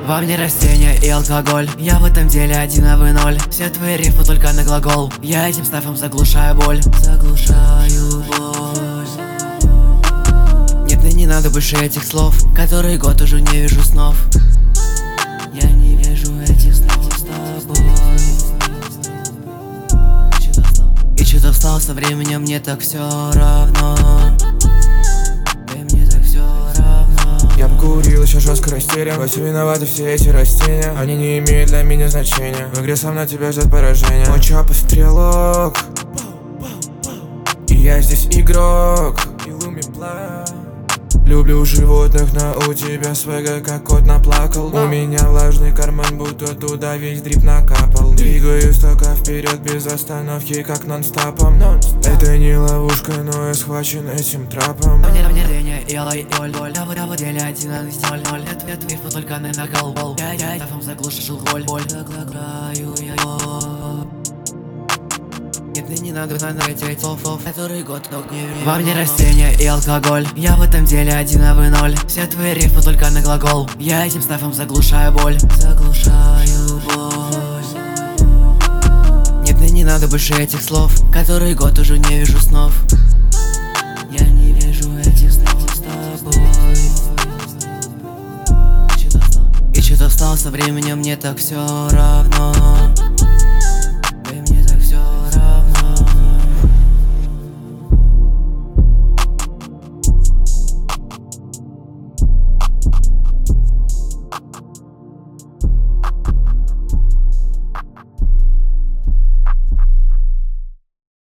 Во мне растения и алкоголь, я в этом деле один, а вы ноль. Все твои рифмы только на глагол, я этим стафом заглушаю боль. Заглушаю боль. Нет, мне не надо больше этих слов, который год уже не вижу снов. Я не вижу этих слов с тобой. И чё-то встал со временем, мне так все равно. Мне так все равно. Я покурил, еще жестко растерян. Во всем виноваты все эти растения, они не имеют для меня значения. В игре сам на тебя ждет поражение. Мой чап и стрелок, и я здесь игрок. Люблю животных, но у тебя свега, как кот наплакал. У меня влажный карман, будто туда весь дрип накапал. Двигаюсь только вперед без остановки, как нон-стопом. Это не ловушка, но я схвачен этим трапом. Мне растения и алкоголь, я в деле один, а не ноль. Нет, рифмы только на глагол, я стафом заглушил боль. Заглушаю я боль. Нет, мне не надо этих слов, который год ног не вижу. Во мне растения и алкоголь, я в этом деле один, а вы ноль. Все твои рифмы только на глагол, я этим стафом заглушаю боль. Заглушаю боль. Нет, мне не надо больше этих слов, который год уже не вижу снов. Я не вижу этих слов с тобой. И чё-то встал со временем, мне так все равно.